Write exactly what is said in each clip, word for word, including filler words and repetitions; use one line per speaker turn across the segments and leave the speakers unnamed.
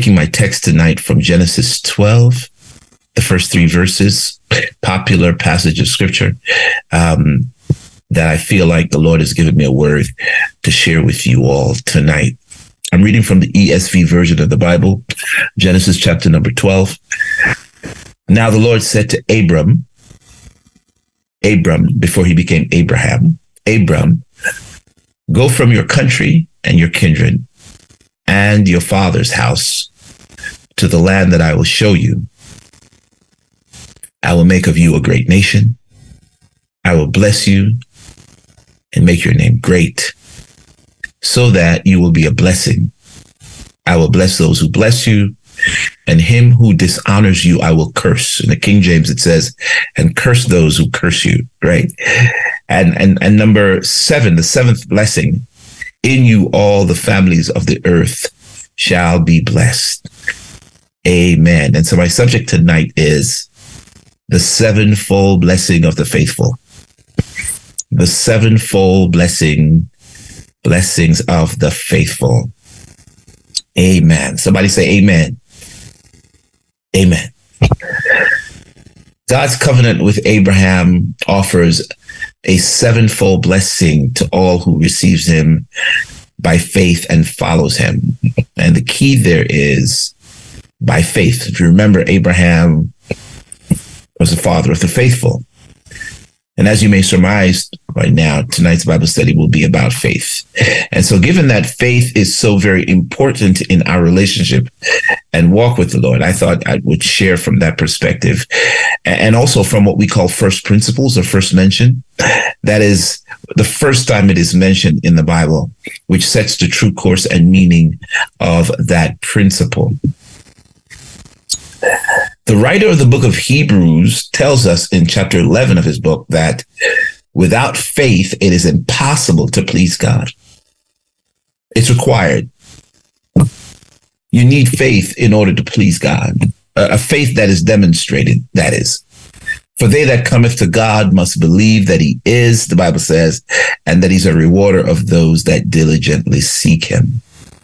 taking my text tonight from Genesis twelve, the first three verses, popular passage of scripture, um, that I feel like the Lord has given me a word to share with you all tonight. I'm reading from the E S V version of the Bible, Genesis chapter number twelve. Now the Lord said to Abram, Abram, before he became Abraham, Abram, go from your country and your kindred and your father's house to the land that I will show you. I will make of you a great nation. I will bless you and make your name great, so that you will be a blessing. I will bless those who bless you, and him who dishonors you I will curse. In the King James it says, and curse those who curse you, right? And and and number seven, the seventh blessing, in you all the families of the earth shall be blessed. Amen. And so my subject tonight is the sevenfold blessing of the faithful. The sevenfold blessing, blessings of the faithful. Amen. Somebody say amen. Amen. God's covenant with Abraham offers a sevenfold blessing to all who receives him by faith and follows him. And the key there is by faith. If you remember, Abraham was the father of the faithful. And as you may surmise right now, tonight's Bible study will be about faith. And so given that faith is so very important in our relationship and walk with the Lord, I thought I would share from that perspective, and also from what we call first principles or first mention. That is the first time it is mentioned in the Bible, which sets the true course and meaning of that principle. The writer of the book of Hebrews tells us in chapter eleven of his book that without faith, it is impossible to please God. It's required. You need faith in order to please God, a faith that is demonstrated, that is. For they that cometh to God must believe that he is, the Bible says, and that he's a rewarder of those that diligently seek him.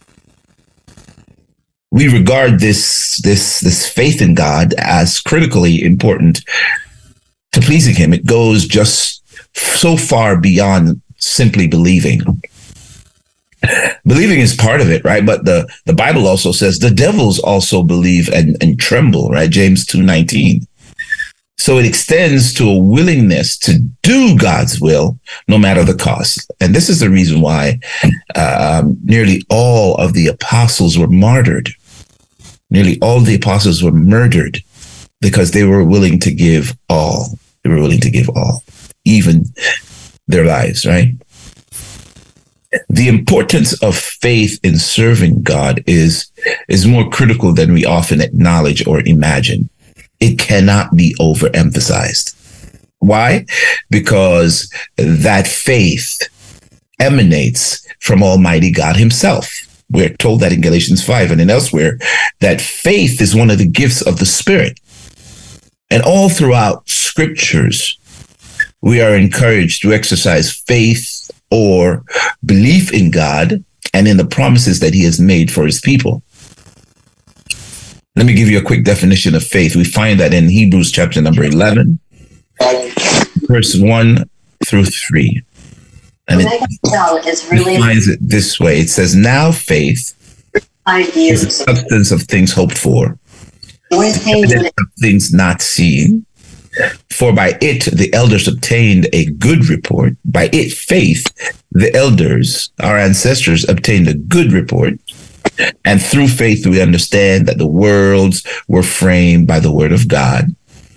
We regard this, this, this faith in God as critically important to pleasing him. It goes just so far beyond simply believing. Believing is part of it, right? But the, the Bible also says the devils also believe and, and tremble, right? James two nineteen. So it extends to a willingness to do God's will, no matter the cost. And this is the reason why um, nearly all of the apostles were martyred. Nearly all the apostles were murdered because they were willing to give all. They were willing to give all, even their lives, right? The importance of faith in serving God is, is more critical than we often acknowledge or imagine. It cannot be overemphasized. Why? Because that faith emanates from Almighty God himself. We're told that in Galatians five and in elsewhere, that faith is one of the gifts of the Spirit. And all throughout scriptures, we are encouraged to exercise faith or belief in God and in the promises that he has made for his people. Let me give you a quick definition of faith. We find that in Hebrews chapter number eleven, verse one through three. And it defines it this way. It says, now faith is the substance of things hoped for, the evidence of things not seen. For by it the elders obtained a good report. By it, faith, the elders, our ancestors, obtained a good report. And through faith, we understand that the worlds were framed by the word of God,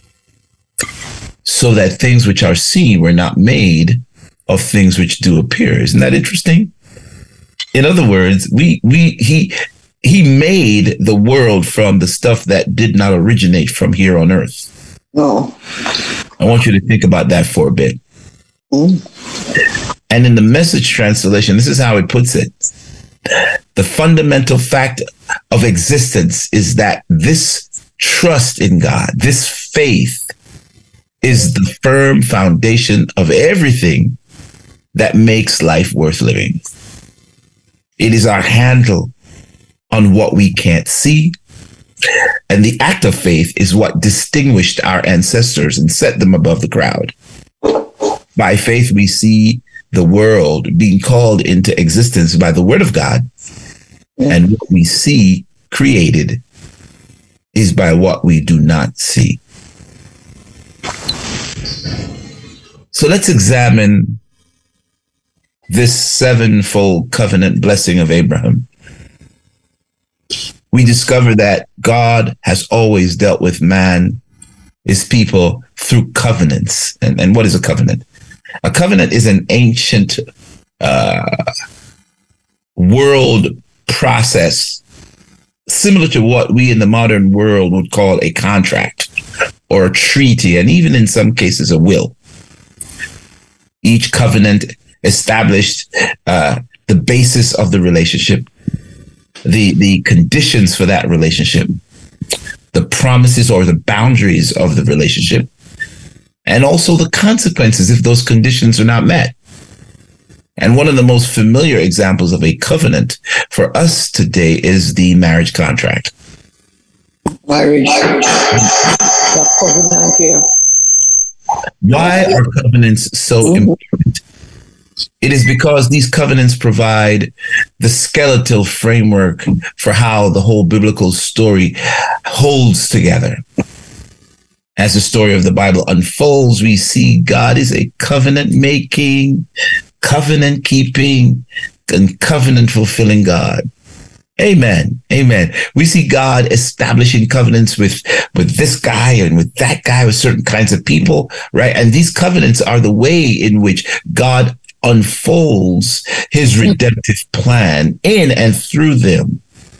so that things which are seen were not made of things which do appear. Isn't that interesting? In other words, we we he he made the world from the stuff that did not originate from here on earth.
No.
I want you to think about that for a bit. Mm. And in the Message translation, this is how it puts it. The fundamental fact of existence is that this trust in God, this faith, is the firm foundation of everything that makes life worth living. It is our handle on what we can't see. And the act of faith is what distinguished our ancestors and set them above the crowd. By faith, we see the world being called into existence by the word of God. And what we see created is by what we do not see. So let's examine this sevenfold covenant blessing of Abraham. We discover that God has always dealt with man, his people, through covenants. And, and what is a covenant? A covenant is an ancient uh, world process similar to what we in the modern world would call a contract or a treaty, and even in some cases a will. Each covenant established uh, the basis of the relationship, the, the conditions for that relationship, the promises or the boundaries of the relationship, and also the consequences if those conditions are not met. And one of the most familiar examples of a covenant for us today is the marriage contract.
Marriage. The covenant here.
Why are covenants so important? It is because these covenants provide the skeletal framework for how the whole biblical story holds together. As the story of the Bible unfolds, we see God is a covenant-making, covenant-keeping, and covenant-fulfilling God. Amen. Amen. We see God establishing covenants with, with this guy and with that guy, with certain kinds of people, right? And these covenants are the way in which God unfolds his redemptive plan in and through them.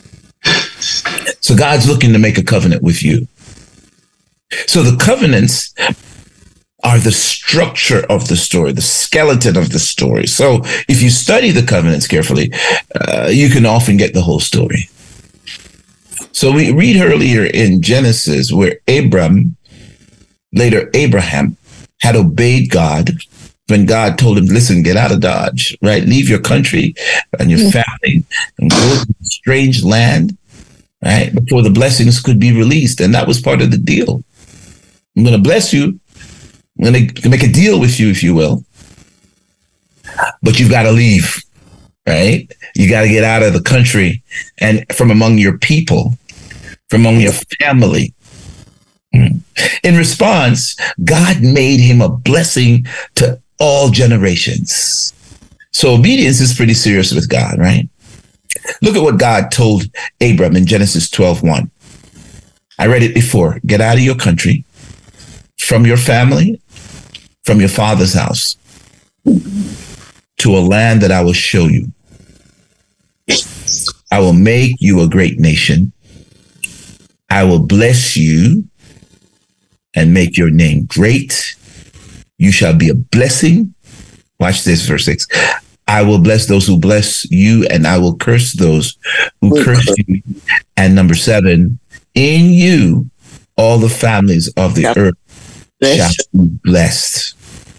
So God's looking to make a covenant with you. So the covenants are the structure of the story, the skeleton of the story. So if you study the covenants carefully, uh, you can often get the whole story. So we read earlier in Genesis where Abram, later Abraham, had obeyed God when God told him, listen, get out of Dodge, right? Leave your country and your family and go to a strange land, right? Before the blessings could be released. And that was part of the deal. I'm going to bless you. I'm going to make a deal with you, if you will. But you've got to leave, right? You got to get out of the country and from among your people, from among your family. In response, God made him a blessing to all generations. So obedience is pretty serious with God, right? Look at what God told Abram in Genesis twelve one. I read it before. Get out of your country, from your family, from your father's house, to a land that I will show you. I will make you a great nation. I will bless you and make your name great. You shall be a blessing. Watch this, verse six. I will bless those who bless you, and I will curse those who curse you. And number seven, in you, all the families of the earth shall be blessed.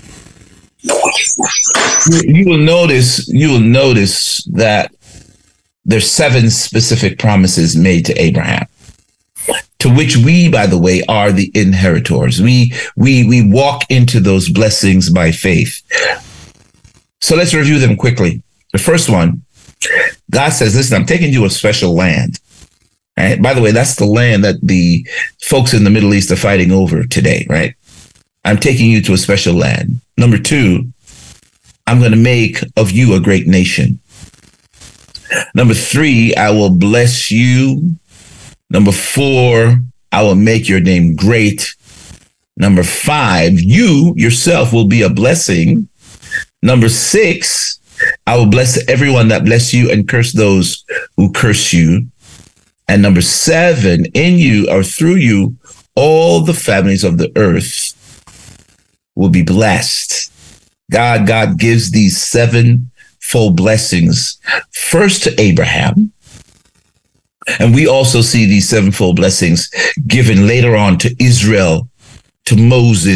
You will notice, you will notice that there's seven specific promises made to Abraham, to which we, by the way, are the inheritors. We we we walk into those blessings by faith. So let's review them quickly. The first one, God says, listen, I'm taking you to a special land. Right? By the way, that's the land that the folks in the Middle East are fighting over today, right? I'm taking you to a special land. Number two, I'm going to make of you a great nation. Number three, I will bless you. Number four, I will make your name great. Number five, you yourself will be a blessing. Number six, I will bless everyone that bless you and curse those who curse you. And number seven, in you or through you, all the families of the earth will be blessed. God, God gives these sevenfold blessings first to Abraham. And we also see these sevenfold blessings given later on to Israel, to Moses,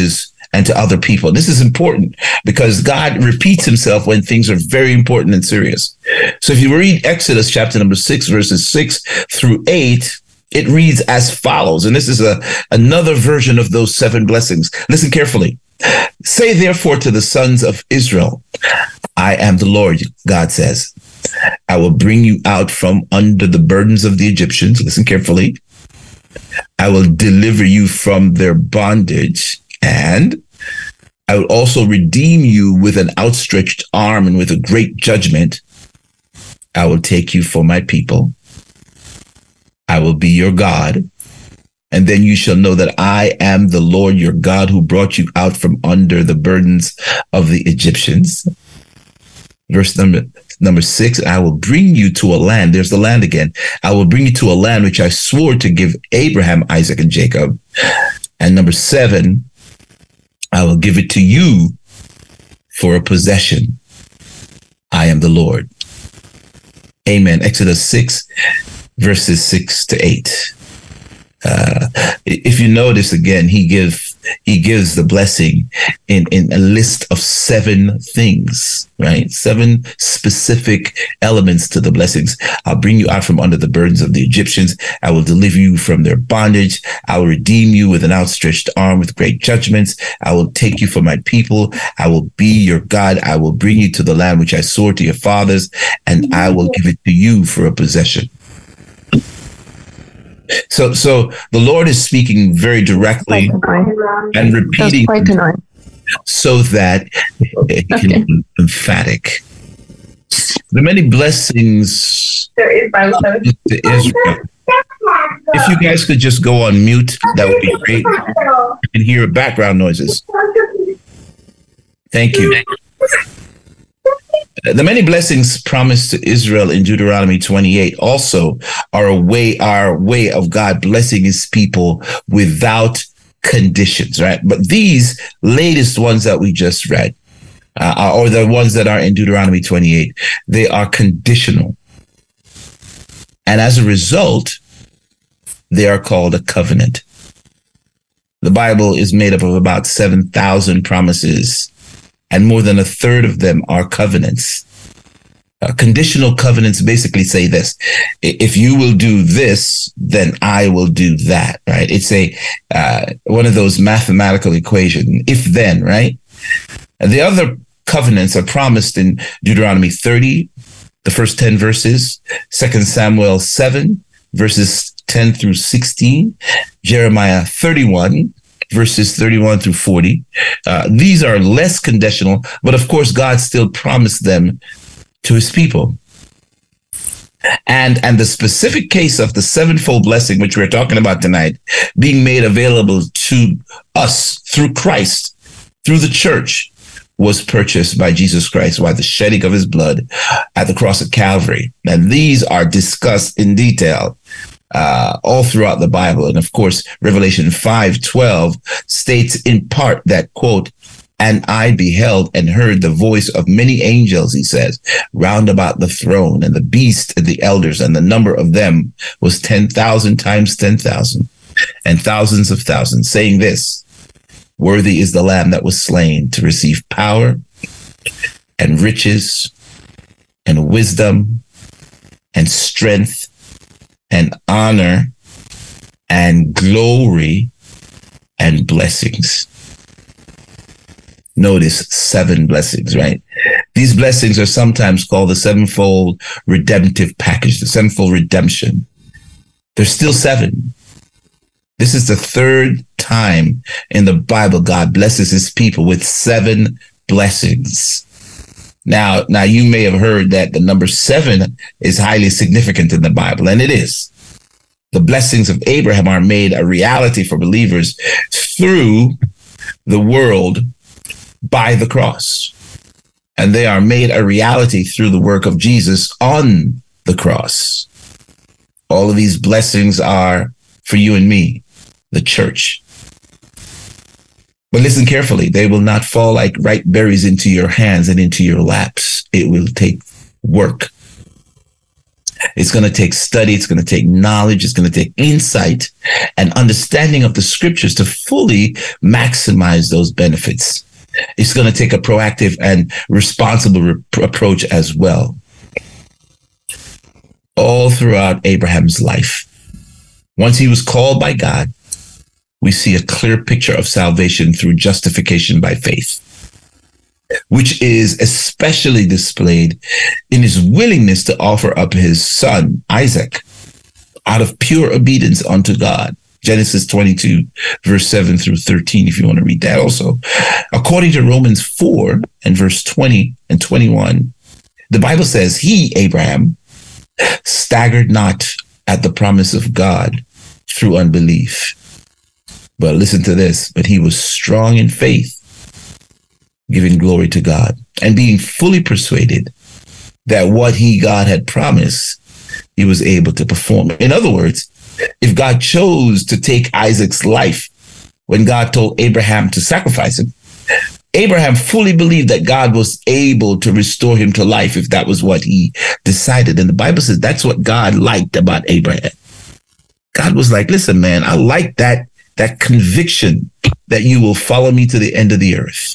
and to other people. This is important because God repeats himself when things are very important and serious. So if you read Exodus chapter number six, verses six through eight, it reads as follows. And this is a, another version of those seven blessings. Listen carefully. Say therefore to the sons of Israel, I am the Lord, God says. I will bring you out from under the burdens of the Egyptians. Listen carefully. I will deliver you from their bondage, and I will also redeem you with an outstretched arm and with a great judgment. I will take you for my people. I will be your God. And then you shall know that I am the Lord your God who brought you out from under the burdens of the Egyptians. Verse number number six, I will bring you to a land. There's the land again. I will bring you to a land which I swore to give Abraham, Isaac, and Jacob. And number seven, I will give it to you for a possession. I am the Lord. Amen. Exodus six, verses six to eight. Uh, if you notice again, he gives he gives the blessing in, in a list of seven things, right? Seven specific elements to the blessings. I'll bring you out from under the burdens of the Egyptians. I will deliver you from their bondage. I will redeem you with an outstretched arm with great judgments. I will take you for my people. I will be your God. I will bring you to the land which I swore to your fathers, and I will give it to you for a possession. So, so the Lord is speaking very directly and repeating so that it can okay. be emphatic. The many blessings to Israel. If you guys could just go on mute, that would be great. You can hear background noises. Thank you. The many blessings promised to Israel in Deuteronomy twenty-eight also are a way, our way of God blessing his people without conditions, right? But these latest ones that we just read, uh, or the ones that are in Deuteronomy twenty-eight, they are conditional. And as a result, they are called a covenant. The Bible is made up of about seven thousand promises, and more than a third of them are covenants. Uh, conditional covenants basically say this: if you will do this, then I will do that, right? It's a uh, one of those mathematical equations, if then, right? And the other covenants are promised in Deuteronomy thirty, the first ten verses, Second Samuel seven, verses ten through sixteen, Jeremiah thirty-one, verses thirty-one through forty. Uh, these are less conditional, but of course, God still promised them to his people. And, and the specific case of the sevenfold blessing, which we're talking about tonight, being made available to us through Christ, through the church, was purchased by Jesus Christ by the shedding of his blood at the cross of Calvary. And these are discussed in detail Uh, all throughout the Bible. And of course, Revelation five twelve states in part that, quote, and I beheld and heard the voice of many angels, he says, round about the throne, and the beast and the elders, and the number of them was ten thousand times ten thousand, and thousands of thousands, saying this: worthy is the Lamb that was slain to receive power and riches and wisdom and strength and honor and glory and blessings. Notice seven blessings, right? These blessings are sometimes called the sevenfold redemptive package, the sevenfold redemption. There's still seven. This is the third time in the Bible God blesses his people with seven blessings. Now, now you may have heard that the number seven is highly significant in the Bible, and it is. The blessings of Abraham are made a reality for believers through the world by the cross. And they are made a reality through the work of Jesus on the cross. All of these blessings are for you and me, the church. But listen carefully, they will not fall like ripe berries into your hands and into your laps. It will take work. It's going to take study. It's going to take knowledge. It's going to take insight and understanding of the scriptures to fully maximize those benefits. It's going to take a proactive and responsible re- approach as well. All throughout Abraham's life, once he was called by God, we see a clear picture of salvation through justification by faith, which is especially displayed in his willingness to offer up his son, Isaac, out of pure obedience unto God. Genesis twenty-two, verse seven through thirteen, if you want to read that also. According to Romans four and verse twenty and twenty-one, the Bible says, he, Abraham, staggered not at the promise of God through unbelief. But listen to this, but he was strong in faith, giving glory to God, and being fully persuaded that what he, God, had promised, he was able to perform. In other words, if God chose to take Isaac's life when God told Abraham to sacrifice him, Abraham fully believed that God was able to restore him to life if that was what he decided. And the Bible says that's what God liked about Abraham. God was like, listen, man, I like that, that conviction that you will follow me to the end of the earth.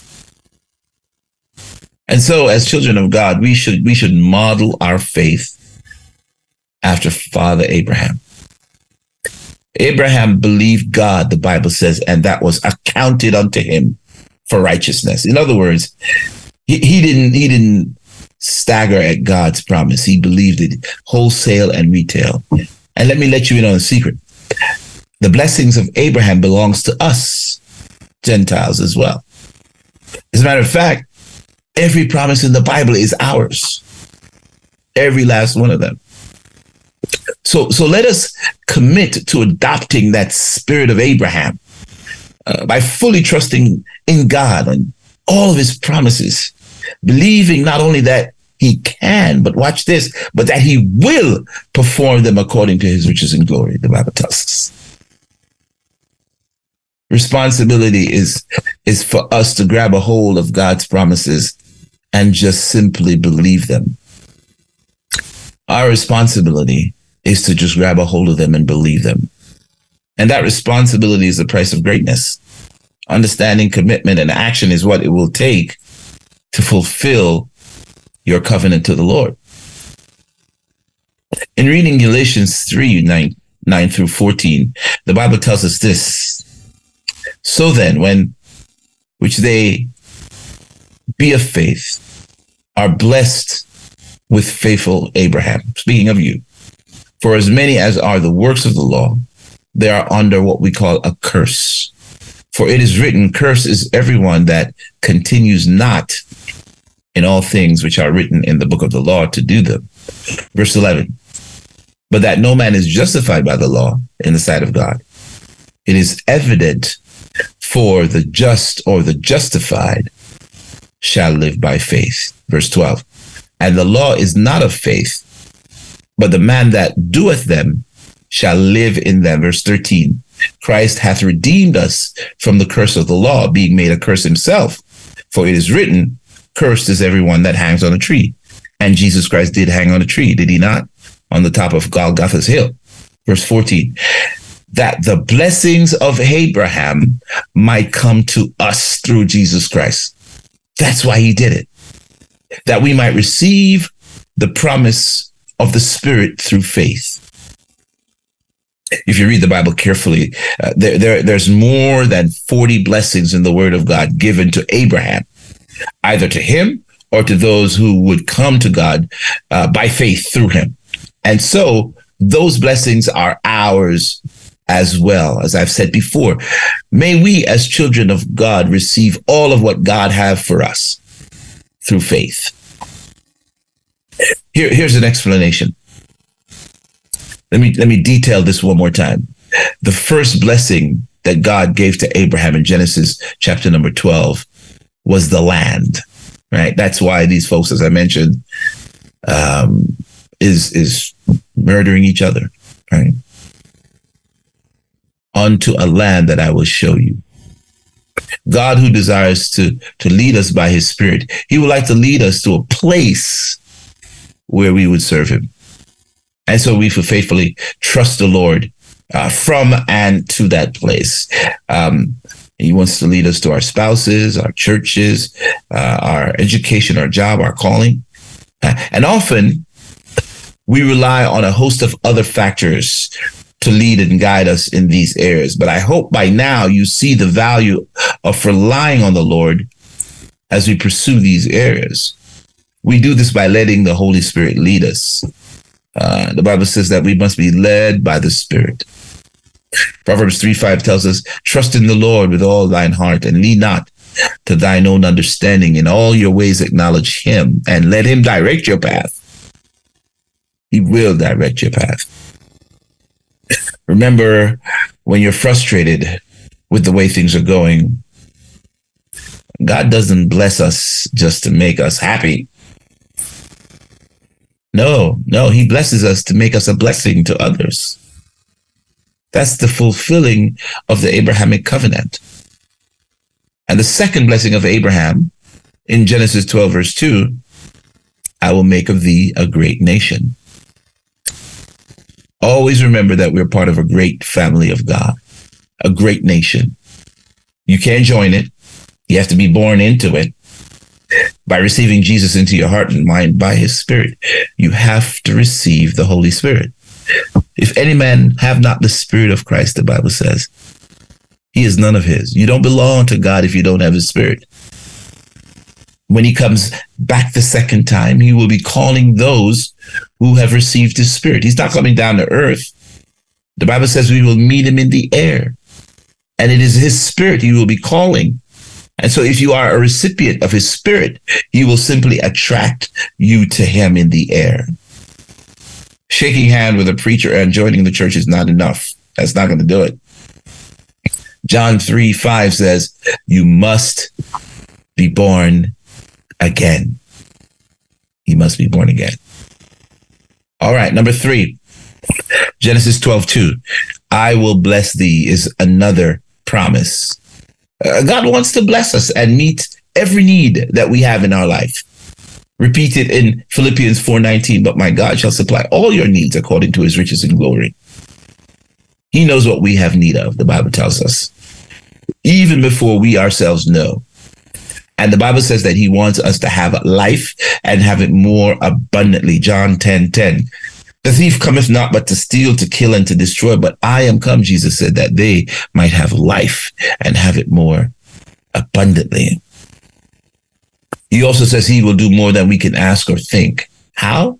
And so as children of God, we should, we should model our faith after Father Abraham. Abraham believed God, the Bible says, and that was accounted unto him for righteousness. In other words, he, he didn't he didn't stagger at God's promise. He believed it wholesale and retail. And let me let you in on a secret. The blessings of Abraham belongs to us, Gentiles, as well. As a matter of fact, every promise in the Bible is ours. Every last one of them. So, so let us commit to adopting that spirit of Abraham uh, by fully trusting in God and all of his promises, believing not only that he can, but watch this, but that he will perform them according to his riches and glory, the Bible tells us. Responsibility is, is for us to grab a hold of God's promises and just simply believe them. Our responsibility is to just grab a hold of them and believe them. And that responsibility is the price of greatness. Understanding, commitment, and action is what it will take to fulfill your covenant to the Lord. In reading Galatians three, nine, nine through fourteen, the Bible tells us this. So then, when which they be of faith, are blessed with faithful Abraham. Speaking of you. For as many as are the works of the law, they are under what we call a curse. For it is written, cursed is everyone that continues not in all things which are written in the book of the law to do them. Verse eleven, but that no man is justified by the law in the sight of God. It is evident, for the just or the justified shall live by faith. Verse twelve, and the law is not of faith, but the man that doeth them shall live in them. Verse thirteen, Christ hath redeemed us from the curse of the law, being made a curse himself. For it is written, cursed is everyone that hangs on a tree. And Jesus Christ did hang on a tree, did he not? On the top of Golgotha's hill. Verse fourteen, that the blessings of Abraham might come to us through Jesus Christ. That's why he did it. That we might receive the promise of the Spirit through faith. If you read the Bible carefully, uh, there, there, there's more than forty blessings in the Word of God given to Abraham, either to him or to those who would come to God uh, by faith through him. And so those blessings are ours as well. As I've said before, may we as children of God receive all of what God has for us through faith. Here, here's an explanation. Let me, let me detail this one more time. The first blessing that God gave to Abraham in Genesis chapter number twelve was the land, right? That's why these folks, as I mentioned, um, is, is murdering each other, right? Unto a land that I will show you. God, who desires to, to lead us by his Spirit, he would like to lead us to a place where we would serve him. And so we faithfully trust the Lord uh, from and to that place. Um, he wants to lead us to our spouses, our churches, uh, our education, our job, our calling. Uh, and often we rely on a host of other factors to lead and guide us in these areas. But I hope by now you see the value of relying on the Lord as we pursue these areas. We do this by letting the Holy Spirit lead us. Uh, the Bible says that we must be led by the Spirit. Proverbs three five tells us, trust in the Lord with all thine heart and lean not to thine own understanding. In all your ways acknowledge him and let him direct your path. He will direct your path. Remember, when you're frustrated with the way things are going, God doesn't bless us just to make us happy. No, no, he blesses us to make us a blessing to others. That's the fulfilling of the Abrahamic covenant. And the second blessing of Abraham in Genesis twelve, verse two, I will make of thee a great nation. Always remember that we're part of a great family of God, a great nation. You can't join it. You have to be born into it. By receiving Jesus into your heart and mind by his Spirit, you have to receive the Holy Spirit. If any man have not the Spirit of Christ, the Bible says, he is none of his. You don't belong to God if you don't have his Spirit. When he comes back the second time, he will be calling those who have received his Spirit. He's not coming down to earth. The Bible says we will meet him in the air, and it is his Spirit he will be calling. And so if you are a recipient of his Spirit, he will simply attract you to him in the air. Shaking hand with a preacher and joining the church is not enough. That's not going to do it. John three five says, you must be born again. You must be born again. All right, number three, Genesis twelve two. I will bless thee is another promise. Uh, God wants to bless us and meet every need that we have in our life. Repeated in Philippians four nineteen, but my God shall supply all your needs according to his riches and glory. He knows what we have need of, the Bible tells us, even before we ourselves know. And the Bible says that he wants us to have life and have it more abundantly. John ten ten. The thief cometh not but to steal, to kill, and to destroy. But I am come, Jesus said, that they might have life and have it more abundantly. He also says he will do more than we can ask or think. How?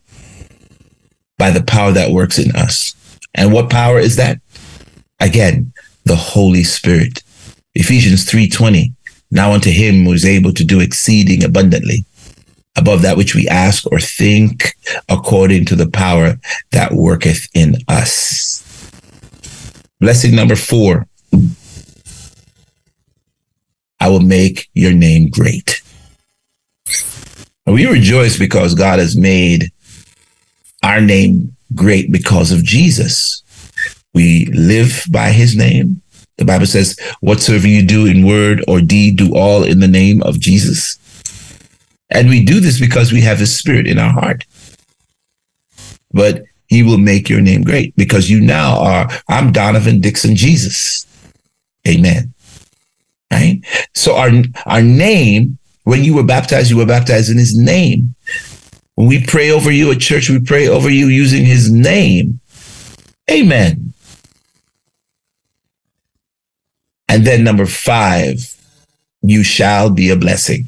By the power that works in us. And what power is that? Again, the Holy Spirit. Ephesians three twenty. Now unto him who is able to do exceeding abundantly above that which we ask or think, according to the power that worketh in us. Blessing number four. I will make your name great. We rejoice because God has made our name great because of Jesus. We live by his name. The Bible says, whatsoever you do in word or deed, do all in the name of Jesus. And we do this because we have his Spirit in our heart. But he will make your name great because you now are, I'm Donovan Dixon Jesus. Amen. Right? So our, our name, when you were baptized, you were baptized in his name. When we pray over you at church, we pray over you using his name. Amen. And then number five, you shall be a blessing.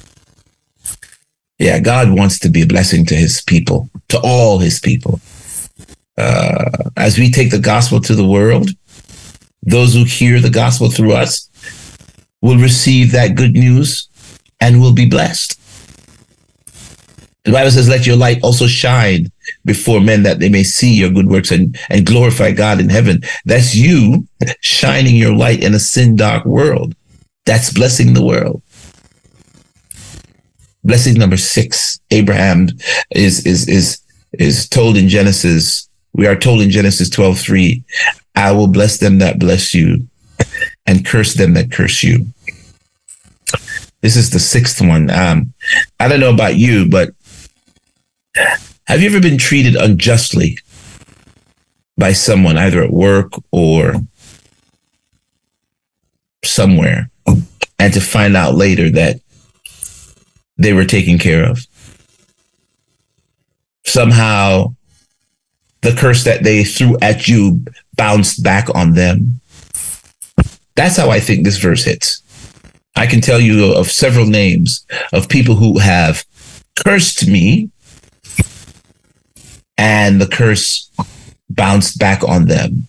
Yeah, God wants to be a blessing to his people, to all his people. Uh, as we take the gospel to the world, those who hear the gospel through us will receive that good news and will be blessed. The Bible says, let your light also shine before men that they may see your good works and, and glorify God in heaven. That's you shining your light in a sin dark world. That's blessing the world. Blessing number six, Abraham is, is, is, is told in Genesis. We are told in Genesis twelve three, I will bless them that bless you and curse them that curse you. This is the sixth one. Um, I don't know about you, but have you ever been treated unjustly by someone, either at work or somewhere, and to find out later that they were taken care of. Somehow, the curse that they threw at you bounced back on them. That's how I think this verse hits. I can tell you of several names of people who have cursed me, and the curse bounced back on them.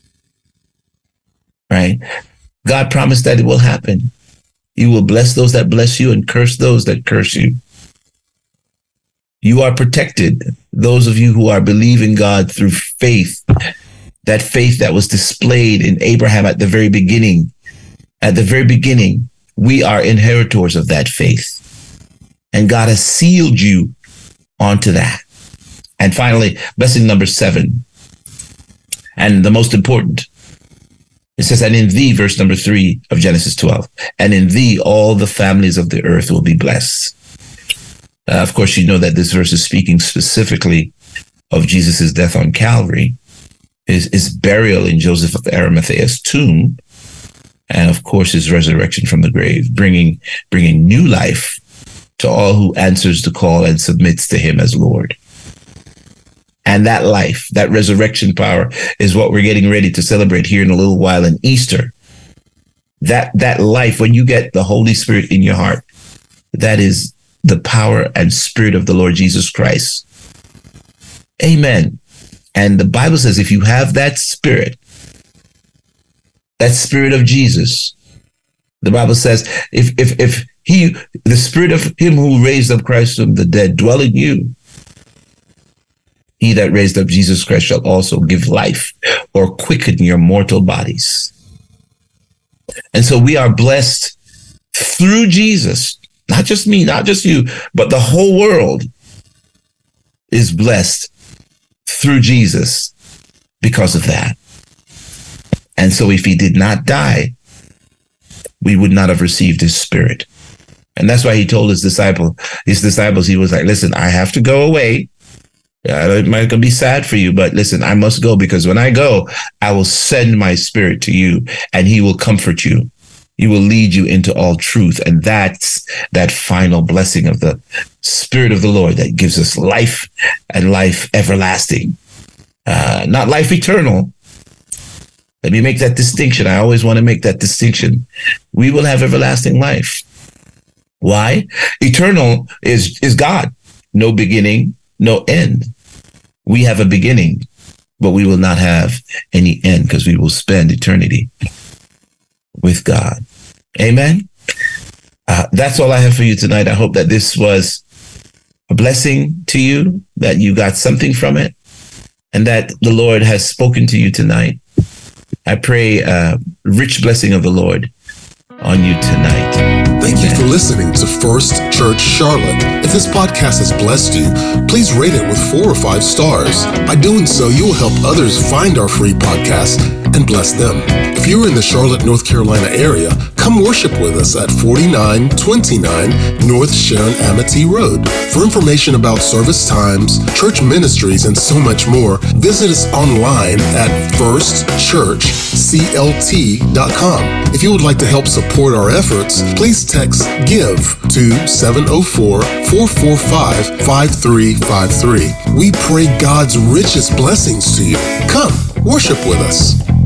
Right? God promised that it will happen. You will bless those that bless you and curse those that curse you. You are protected. Those of you who are believing God through faith, that faith that was displayed in Abraham at the very beginning, at the very beginning, we are inheritors of that faith. And God has sealed you onto that. And finally, blessing number seven, and the most important, it says, and in thee, verse number three of Genesis twelve, and in thee all the families of the earth will be blessed. Uh, of course, you know that this verse is speaking specifically of Jesus' death on Calvary, his, his burial in Joseph of Arimathea's tomb, and of course, his resurrection from the grave, bringing, bringing new life to all who answers the call and submits to him as Lord. And that life, that resurrection power, is what we're getting ready to celebrate here in a little while in Easter. That, that life, when you get the Holy Spirit in your heart, that is the power and spirit of the Lord Jesus Christ. Amen. And the Bible says if you have that spirit, that spirit of Jesus, the Bible says if if if he, the spirit of him who raised up Christ from the dead dwell in you, he that raised up Jesus Christ shall also give life or quicken your mortal bodies. And so we are blessed through Jesus. Not just me, not just you, but the whole world is blessed through Jesus because of that. And so if he did not die, we would not have received his spirit. And that's why he told his disciple, his disciples, he was like, listen, I have to go away. Uh, it might be sad for you, but listen, I must go, because when I go, I will send my spirit to you and he will comfort you. He will lead you into all truth. And that's that final blessing of the Spirit of the Lord that gives us life and life everlasting. Uh, not life eternal. Let me make that distinction. I always want to make that distinction. We will have everlasting life. Why? Eternal is, is God. No beginning, no end. We have a beginning, but we will not have any end because we will spend eternity with God. Amen. Uh, that's all I have for you tonight. I hope that this was a blessing to you, that you got something from it, and that the Lord has spoken to you tonight. I pray a rich blessing of the Lord on you tonight.
Thank Amen. You for listening to First Church Charlotte. If this podcast has blessed you, please rate it with four or five stars. By doing so, you will help others find our free podcast and bless them. If you're in the Charlotte, North Carolina area, come worship with us at forty-nine twenty-nine North Sharon Amity Road. For information about service times, church ministries, and so much more, visit us online at first church c l t dot com. If you would like to help support our efforts, please text GIVE to seven oh four, four four five, five three five three. We pray God's richest blessings to you. Come, worship with us.